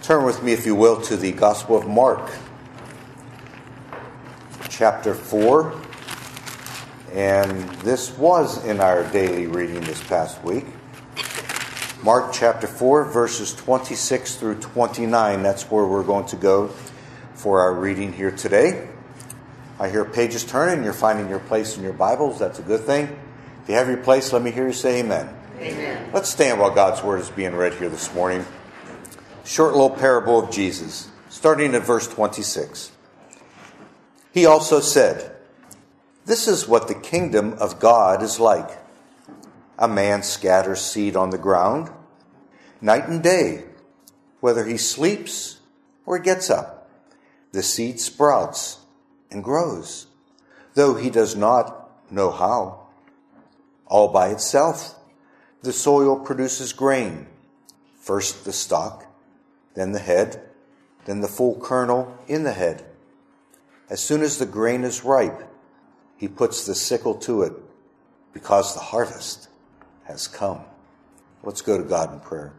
Turn with me, if you will, to the Gospel of Mark, chapter 4. And this was in our daily reading this past week. Mark chapter 4, verses 26 through 29. That's where we're going to go for our reading here today. I hear pages turning. You're finding your place in your Bibles. That's a good thing. If you have your place, let me hear you say amen. Amen. Let's stand while God's word is being read here this morning. Short little parable of Jesus, starting at verse 26. He also said, "This is what the kingdom of God is like. A man scatters seed on the ground, night and day, whether he sleeps or gets up. The seed sprouts and grows, though he does not know how. All by itself, the soil produces grain, first the stalk, then the head, then the full kernel in the head. As soon as the grain is ripe, he puts the sickle to it, because the harvest has come." Let's go to God in prayer.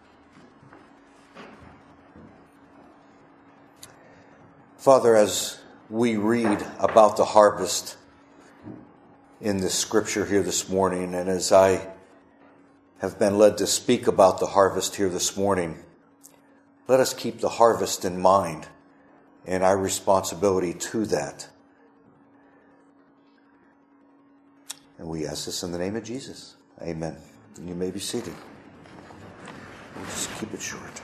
Father, as we read about the harvest in this scripture here this morning, and as I have been led to speak about the harvest here this morning, let us keep the harvest in mind and our responsibility to that. And we ask this in the name of Jesus. Amen. And you may be seated. We'll just keep it short.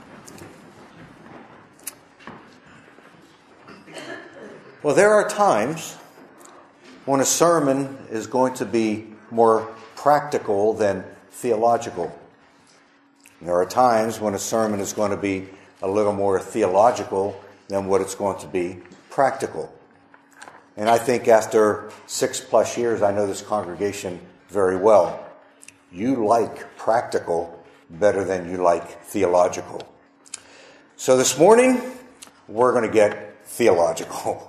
Well, there are times when a sermon is going to be more practical than theological. There are times when a sermon is going to be a little more theological than what it's going to be practical. And I think after 6+ years, I know this congregation very well. You like practical better than you like theological. So this morning, we're going to get theological.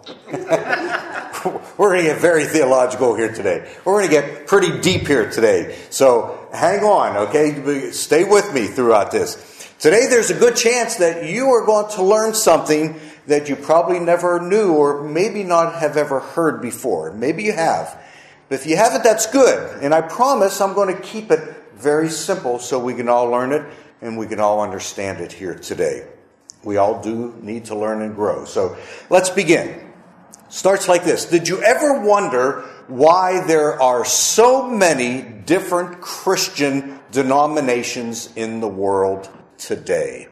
We're going to get very theological here today. We're going to get pretty deep here today. So hang on, okay? Stay with me throughout this. Today, there's a good chance that you are going to learn something that you probably never knew or maybe not have ever heard before. Maybe you have. But if you haven't, that's good. And I promise I'm going to keep it very simple so we can all learn it and we can all understand it here today. We all do need to learn and grow. So let's begin. Starts like this. Did you ever wonder why there are so many different Christian denominations in the world today?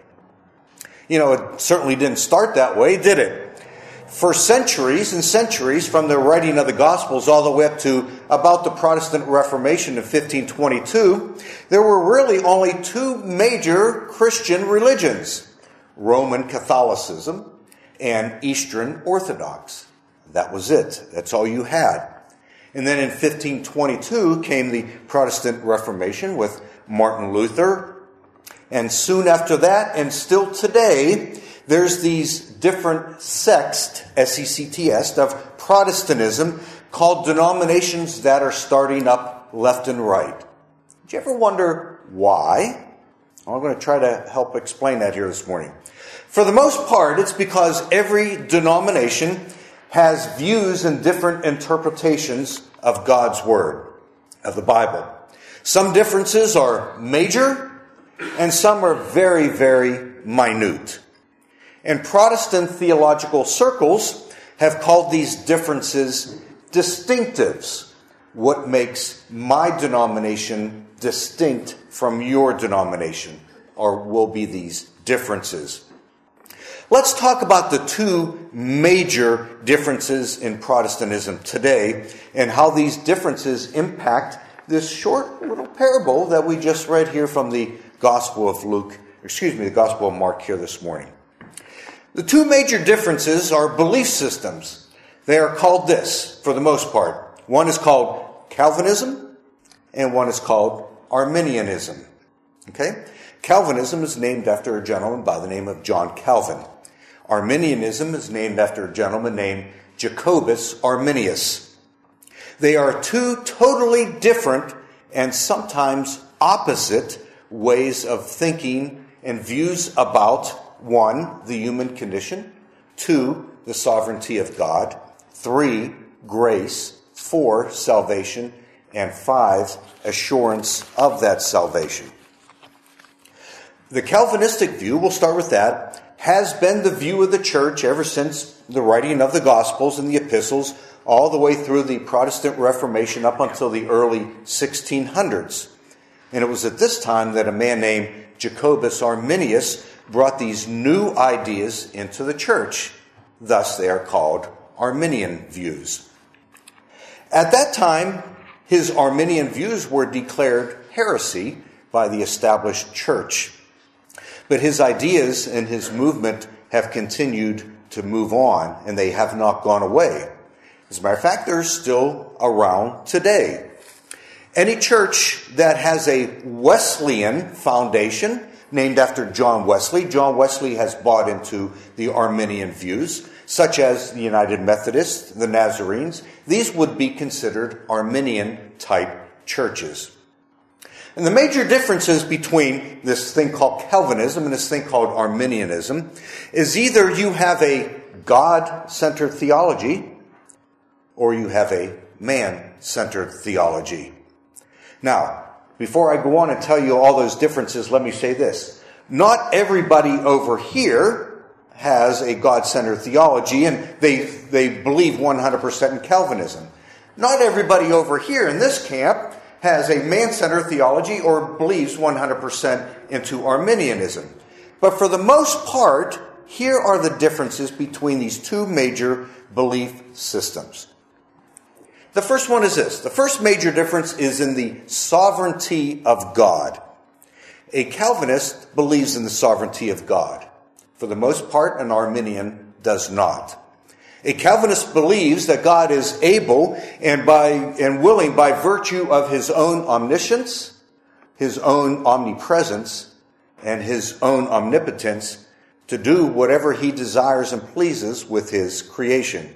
You know, it certainly didn't start that way, did it? For centuries and centuries, from the writing of the Gospels all the way up to about the Protestant Reformation of 1522, there were really only two major Christian religions: Roman Catholicism and Eastern Orthodox. That was it. That's all you had. And then in 1522 came the Protestant Reformation with Martin Luther. And soon after that, and still today, there's these different sects, S-E-C-T-S, of Protestantism called denominations that are starting up left and right. Did you ever wonder why? I'm going to try to help explain that here this morning. For the most part, it's because every denomination has views and different interpretations of God's Word, of the Bible. Some differences are major, and some are very, very minute. And Protestant theological circles have called these differences distinctives. What makes my denomination distinct from your denomination, or will be these differences. Let's talk about the two major differences in Protestantism today and how these differences impact this short little parable that we just read here from the Gospel of the Gospel of Mark here this morning. The two major differences are belief systems. They are called this, for the most part. One is called Calvinism, and one is called Arminianism. Okay? Calvinism is named after a gentleman by the name of John Calvin. Arminianism is named after a gentleman named Jacobus Arminius. They are two totally different and sometimes opposite ways of thinking and views about 1, the human condition, 2, the sovereignty of God, 3, grace, 4, salvation, and 5, assurance of that salvation. The Calvinistic view, we'll start with that, has been the view of the church ever since the writing of the Gospels and the epistles, all the way through the Protestant Reformation up until the early 1600s. And it was at this time that a man named Jacobus Arminius brought these new ideas into the church. Thus they are called Arminian views. At that time, his Arminian views were declared heresy by the established church. But his ideas and his movement have continued to move on, and they have not gone away. As a matter of fact, they're still around today. Any church that has a Wesleyan foundation, named after John Wesley has bought into the Arminian views, such as the United Methodists, the Nazarenes. These would be considered Arminian-type churches. And the major differences between this thing called Calvinism and this thing called Arminianism is either you have a God-centered theology or you have a man-centered theology. Now, before I go on and tell you all those differences, let me say this. Not everybody over here has a God-centered theology, and they believe 100% in Calvinism. Not everybody over here in this camp has a man-centered theology or believes 100% into Arminianism. But for the most part, here are the differences between these two major belief systems. The first one is this. The first major difference is in the sovereignty of God. A Calvinist believes in the sovereignty of God. For the most part, an Arminian does not. A Calvinist believes that God is able and willing by virtue of his own omniscience, his own omnipresence, and his own omnipotence to do whatever he desires and pleases with his creation.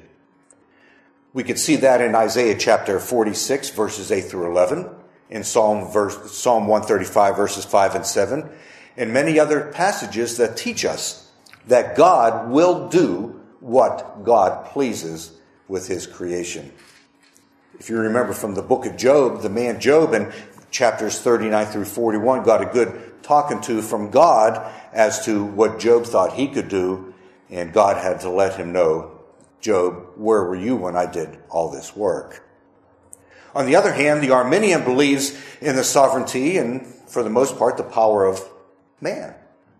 We could see that in Isaiah chapter 46, verses 8 through 11, in Psalm 135, verses 5 and 7, and many other passages that teach us that God will do what God pleases with his creation. If you remember from the book of Job, the man Job in chapters 39 through 41 got a good talking to from God as to what Job thought he could do, and God had to let him know, Job, where were you when I did all this work? On the other hand, the Arminian believes in the sovereignty and, for the most part, the power of man.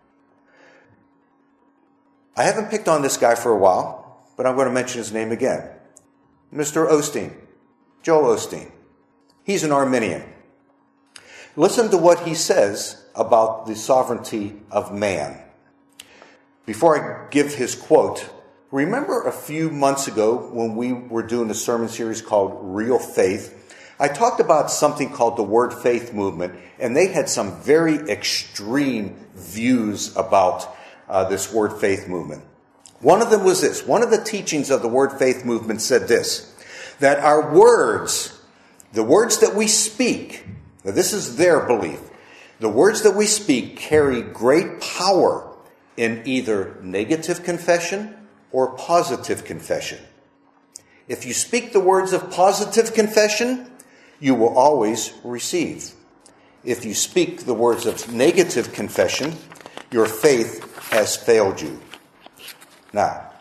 I haven't picked on this guy for a while, but I'm going to mention his name again. Mr. Osteen, Joel Osteen. He's an Arminian. Listen to what he says about the sovereignty of man. Before I give his quote, remember a few months ago when we were doing a sermon series called Real Faith, I talked about something called the Word Faith movement, and they had some very extreme views about this Word Faith movement. One of them was this. One of the teachings of the Word Faith movement said this, that our words, the words that we speak, now this is their belief, the words that we speak carry great power in either negative confession or positive confession. If you speak the words of positive confession, you will always receive. If you speak the words of negative confession, your faith has failed you. Now,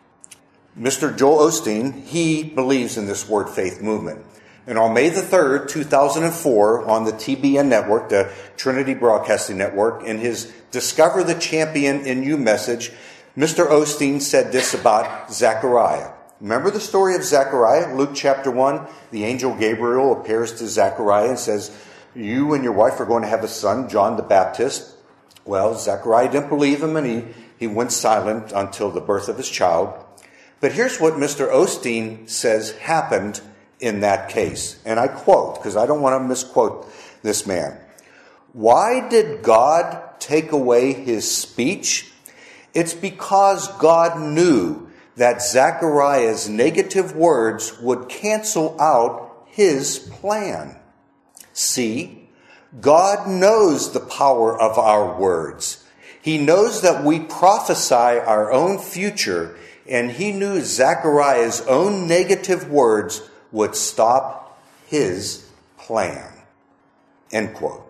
Mr. Joel Osteen, he believes in this Word Faith movement. And on May the 3rd, 2004, on the TBN network, the Trinity Broadcasting Network, in his Discover the Champion in You message, Mr. Osteen said this about Zechariah. Remember the story of Zechariah? Luke chapter 1, the angel Gabriel appears to Zechariah and says, you and your wife are going to have a son, John the Baptist. Well, Zechariah didn't believe him, and he went silent until the birth of his child. But here's what Mr. Osteen says happened in that case. And I quote, because I don't want to misquote this man. Why did God take away his speech? It's because God knew that Zechariah's negative words would cancel out his plan. See, God knows the power of our words. He knows that we prophesy our own future, and he knew Zechariah's own negative words would stop his plan. End quote.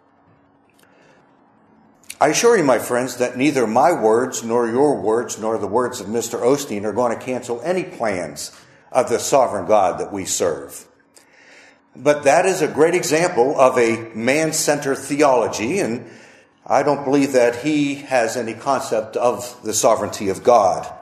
I assure you, my friends, that neither my words nor your words nor the words of Mr. Osteen are going to cancel any plans of the sovereign God that we serve. But that is a great example of a man-centered theology, and I don't believe that he has any concept of the sovereignty of God.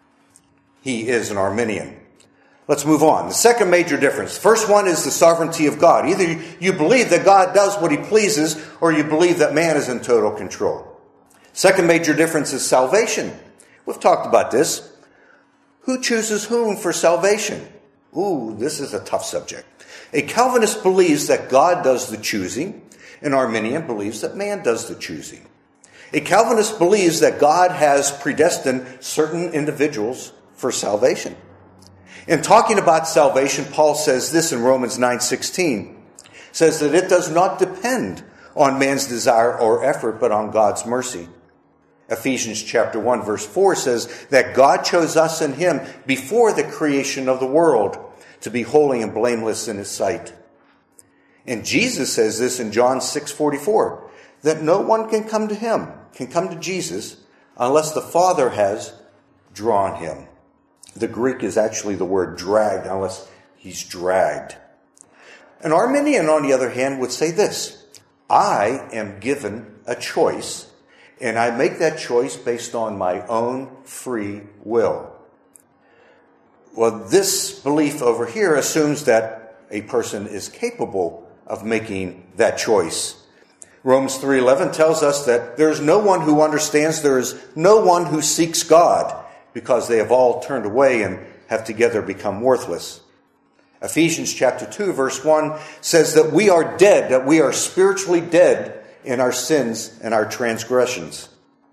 He is an Arminian. Let's move on. The second major difference. First one is the sovereignty of God. Either you believe that God does what he pleases, or you believe that man is in total control. Second major difference is salvation. We've talked about this. Who chooses whom for salvation? Ooh, this is a tough subject. A Calvinist believes that God does the choosing. An Arminian believes that man does the choosing. A Calvinist believes that God has predestined certain individuals for salvation. In talking about salvation, Paul says this in Romans 9:16. Says that it does not depend on man's desire or effort, but on God's mercy. Ephesians chapter 1 verse 4 says that God chose us in him before the creation of the world to be holy and blameless in his sight. And Jesus says this in John 6:44, that no one can come to Jesus, unless the Father has drawn him. The Greek is actually the word dragged, unless he's dragged. An Arminian, on the other hand, would say this: I am given a choice, and I make that choice based on my own free will. Well, this belief over here assumes that a person is capable of making that choice. Romans 3:11 tells us that there is no one who understands, there is no one who seeks God, because they have all turned away and have together become worthless. Ephesians chapter 2 verse 1 says that we are dead, that we are spiritually dead in our sins and our transgressions.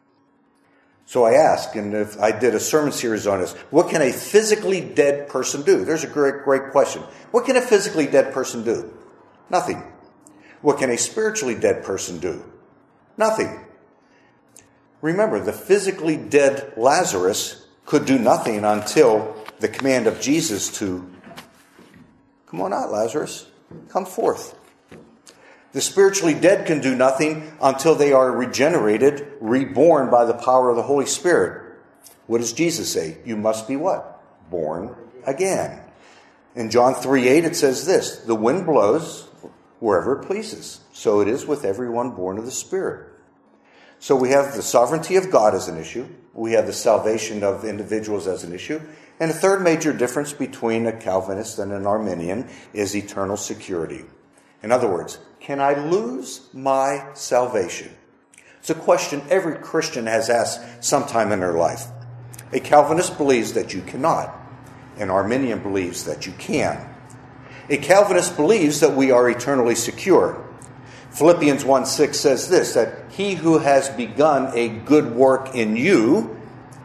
So I ask, and if I did a sermon series on this, what can a physically dead person do? There's a great question. What can a physically dead person do? Nothing. What can a spiritually dead person do? Nothing. Remember, the physically dead Lazarus could do nothing until the command of Jesus to, come on out, Lazarus, come forth. The spiritually dead can do nothing until they are regenerated, reborn by the power of the Holy Spirit. What does Jesus say? You must be what? Born again. In John 3:8 it says this: the wind blows wherever it pleases. So it is with everyone born of the Spirit. So we have the sovereignty of God as an issue. We have the salvation of individuals as an issue. And a third major difference between a Calvinist and an Arminian is eternal security. In other words, can I lose my salvation? It's a question every Christian has asked sometime in their life. A Calvinist believes that you cannot. An Arminian believes that you can. A Calvinist believes that we are eternally secure. Philippians 1:6 says this, that he who has begun a good work in you,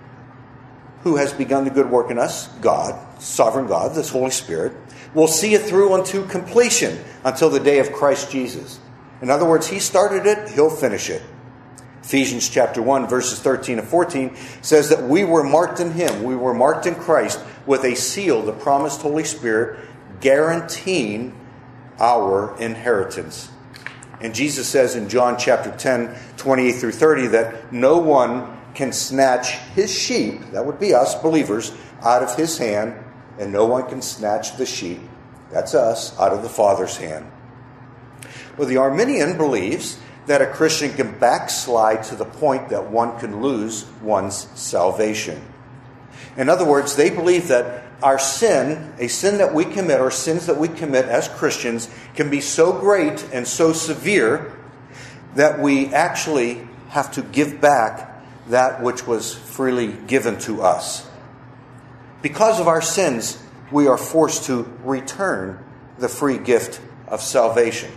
who has begun the good work in us, God, sovereign God, this Holy Spirit, will see it through unto completion until the day of Christ Jesus. In other words, he started it, he'll finish it. Ephesians chapter 1 verses 13 and 14 says that we were marked in him, we were marked in Christ with a seal, the promised Holy Spirit, guaranteeing our inheritance. And Jesus says in John chapter 10, 28 through 30, that no one can snatch his sheep, that would be us believers, out of his hand, and no one can snatch the sheep, that's us, out of the Father's hand. Well, the Arminian believes that a Christian can backslide to the point that one can lose one's salvation. In other words, they believe that our sin, a sin that we commit, or sins that we commit as Christians, can be so great and so severe that we actually have to give back that which was freely given to us. Because of our sins, we are forced to return the free gift of salvation.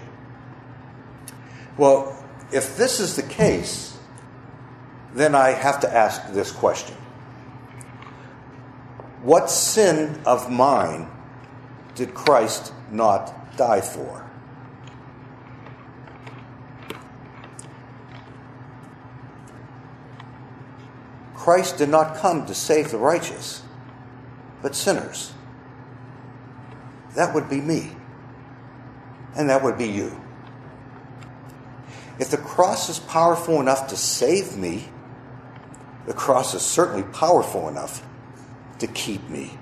Well, if this is the case, then I have to ask this question. What sin of mine did Christ not die for? Christ did not come to save the righteous, but sinners. That would be me. And that would be you. If the cross is powerful enough to save me, the cross is certainly powerful enough to keep me.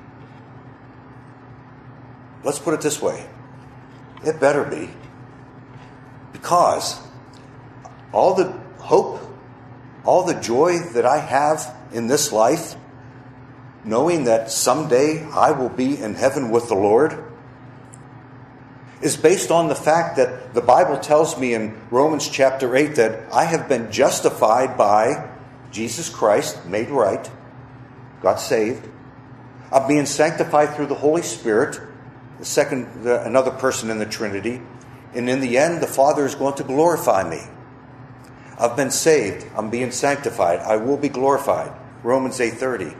Let's put it this way. It better be. Because all the hope, all the joy that I have in this life, knowing that someday I will be in heaven with the Lord, is based on the fact that the Bible tells me in Romans chapter 8 that I have been justified by Jesus Christ, made right, got saved. I'm being sanctified through the Holy Spirit, another person in the Trinity. And in the end, the Father is going to glorify me. I've been saved. I'm being sanctified. I will be glorified. Romans 8:30.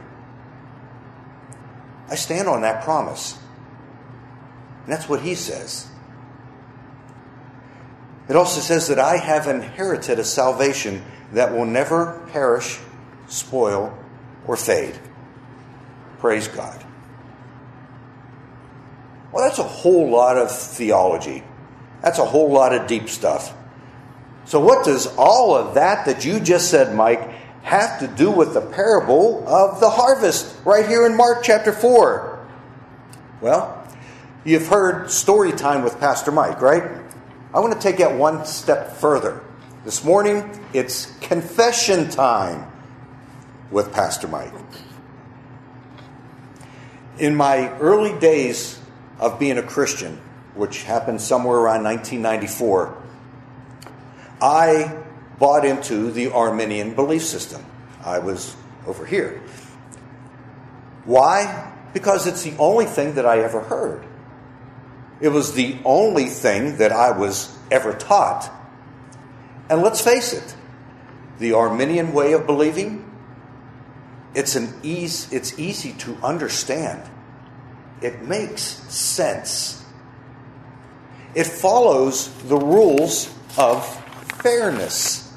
I stand on that promise. And that's what he says. It also says that I have inherited a salvation that will never perish, spoil, or fade. Praise God. Well, that's a whole lot of theology. That's a whole lot of deep stuff. So what does all of that you just said, Mike, have to do with the parable of the harvest right here in Mark chapter 4? Well, you've heard story time with Pastor Mike, right? I want to take it one step further. This morning, it's confession time with Pastor Mike. In my early days of being a Christian, which happened somewhere around 1994, I bought into the Arminian belief system. I was over here. Why? Because it's the only thing that I ever heard. It was the only thing that I was ever taught. And let's face it, the Arminian way of believing, it's easy to understand. It makes sense. It follows the rules of fairness.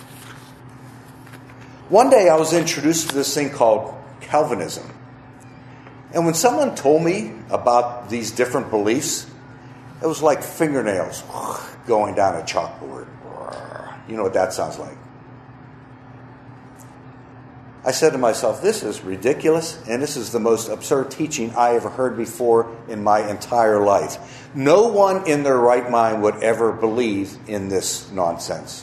One day I was introduced to this thing called Calvinism. And when someone told me about these different beliefs, it was like fingernails going down a chalkboard. You know what that sounds like. I said to myself, this is ridiculous, and this is the most absurd teaching I ever heard before in my entire life. No one in their right mind would ever believe in this nonsense.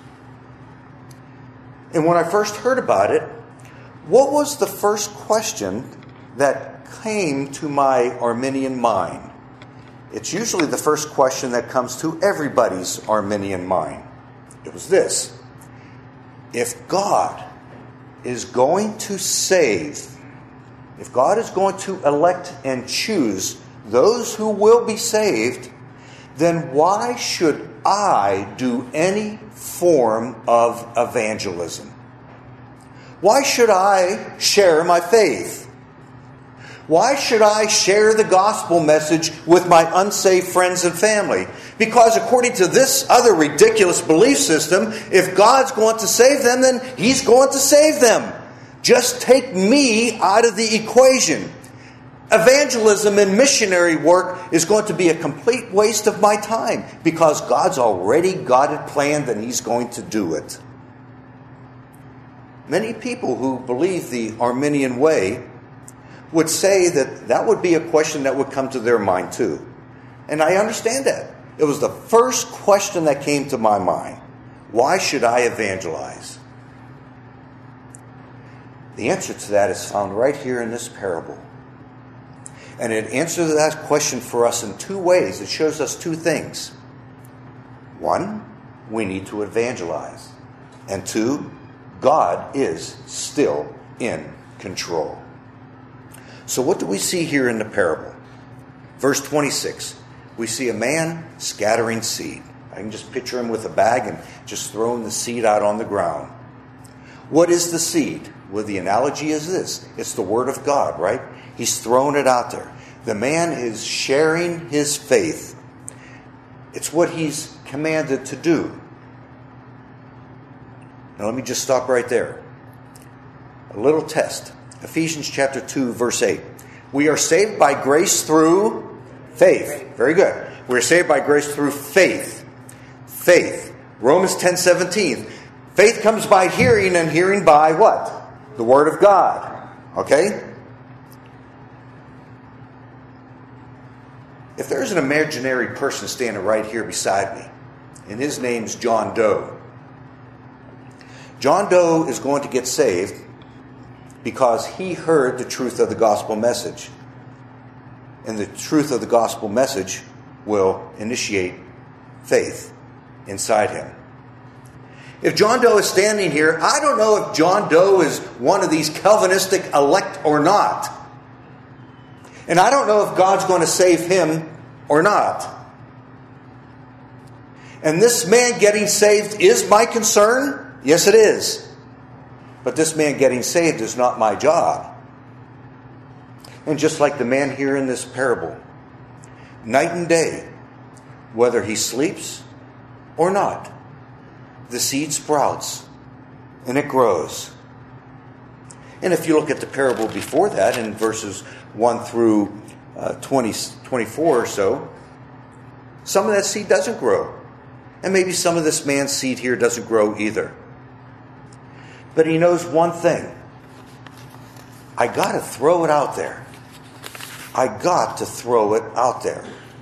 And when I first heard about it, what was the first question that came to my Arminian mind? It's usually the first question that comes to everybody's Arminian mind. It was this: if God is going to save, if God is going to elect and choose those who will be saved, then why should I do any form of evangelism? Why should I share my faith? Why should I share the gospel message with my unsaved friends and family? Because according to this other ridiculous belief system, if God's going to save them, then He's going to save them. Just take me out of the equation. Evangelism and missionary work is going to be a complete waste of my time because God's already got it planned and He's going to do it. Many people who believe the Arminian way would say that that would be a question that would come to their mind too. And I understand that. It was the first question that came to my mind. Why should I evangelize? The answer to that is found right here in this parable. And it answers that question for us in two ways. It shows us two things. One, we need to evangelize. And two, God is still in control. So what do we see here in the parable? Verse 26, we see a man scattering seed. I can just picture him with a bag and just throwing the seed out on the ground. What is the seed? Well, the analogy is this. It's the Word of God, right? He's throwing it out there. The man is sharing his faith. It's what he's commanded to do. Now let me just stop right there. a little test. Ephesians chapter 2, verse 8. We are saved by grace through faith. Very good. We're saved by grace through faith. Faith. Romans 10:17. Faith comes by hearing, and hearing by what? The Word of God. Okay? If there's an imaginary person standing right here beside me, and his name's John Doe. John Doe is going to get saved because he heard the truth of the gospel message. And the truth of the gospel message will initiate faith inside him. If John Doe is standing here, I don't know if John Doe is one of these Calvinistic elect or not. And I don't know if God's going to save him or not. And this man getting saved is my concern? Yes, it is. But this man getting saved is not my job. And just like the man here in this parable, night and day, whether he sleeps or not, the seed sprouts and it grows. And if you look at the parable before that, in verses 1 through 24 or so, some of that seed doesn't grow. And maybe some of this man's seed here doesn't grow either. But he knows one thing. I got to throw it out there. I got to throw it out there.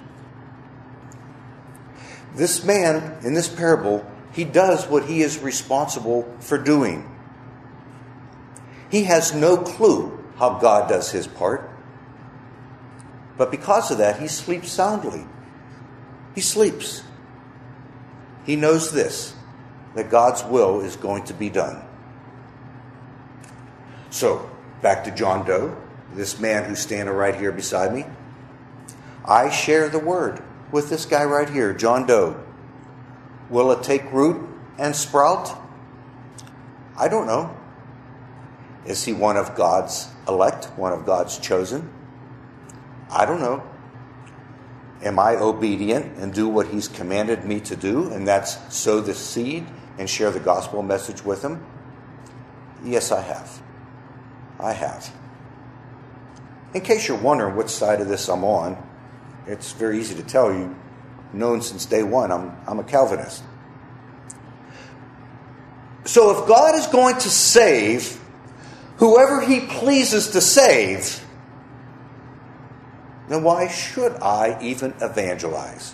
This man in this parable, he does what he is responsible for doing. He has no clue how God does his part. But because of that, he sleeps soundly. He sleeps. He knows this, that God's will is going to be done. So, back to John Doe, this man who's standing right here beside me. I share the word with this guy right here, John Doe. Will it take root and sprout? I don't know. Is he one of God's elect, one of God's chosen? I don't know. Am I obedient and do what he's commanded me to do, and that's sow the seed and share the gospel message with him? Yes, I have. I have. In case you're wondering which side of this I'm on, it's very easy to tell you. Known since day one, I'm a Calvinist. So if God is going to save whoever he pleases to save, then why should I even evangelize?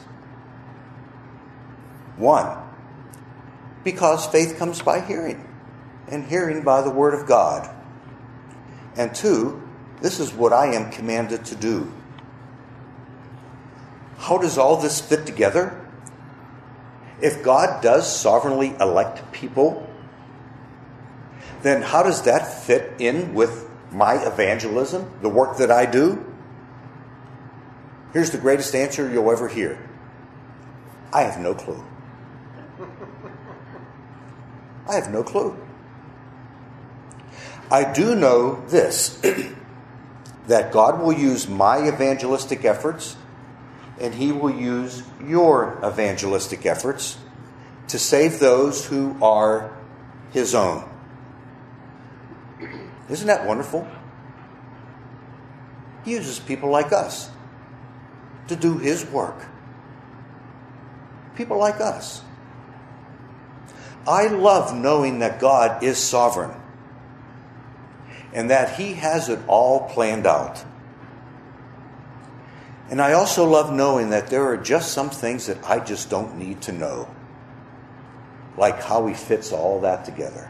1, because faith comes by hearing, and hearing by the word of God. And 2, this is what I am commanded to do. How does all this fit together? If God does sovereignly elect people, then how does that fit in with my evangelism, the work that I do? Here's the greatest answer you'll ever hear. I have no clue. I have no clue. I do know this, that God will use my evangelistic efforts, and he will use your evangelistic efforts to save those who are his own. Isn't that wonderful? He uses people like us to do his work. People like us. I love knowing that God is sovereign and that he has it all planned out. And I also love knowing that there are just some things that I just don't need to know, like how he fits all that together.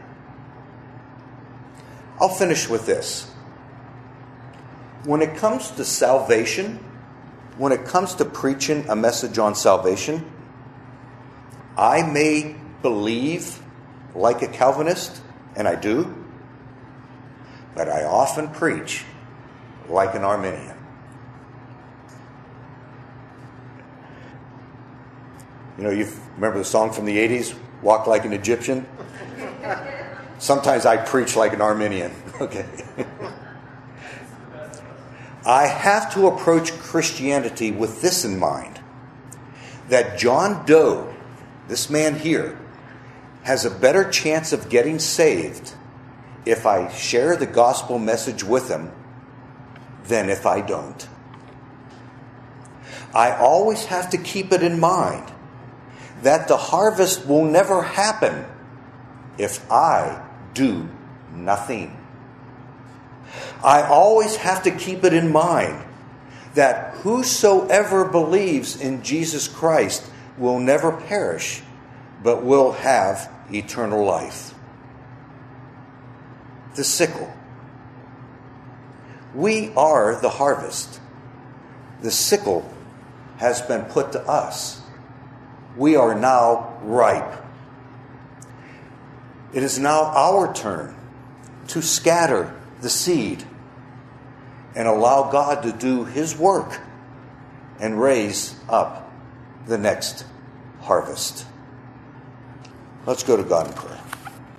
I'll finish with this. When it comes to salvation, when it comes to preaching a message on salvation, I may believe like a Calvinist, and I do, but I often preach like an Arminian. You know, you remember the song from the 80s, Walk Like an Egyptian? Sometimes I preach like an Arminian. Okay. I have to approach Christianity with this in mind, that John Doe, this man here, has a better chance of getting saved if I share the gospel message with them than if I don't. I always have to keep it in mind that the harvest will never happen if I do nothing. I always have to keep it in mind that whosoever believes in Jesus Christ will never perish, but will have eternal life. The sickle. We are the harvest. The sickle has been put to us. We are now ripe. It is now our turn to scatter the seed and allow God to do His work and raise up the next harvest. Let's go to God in prayer.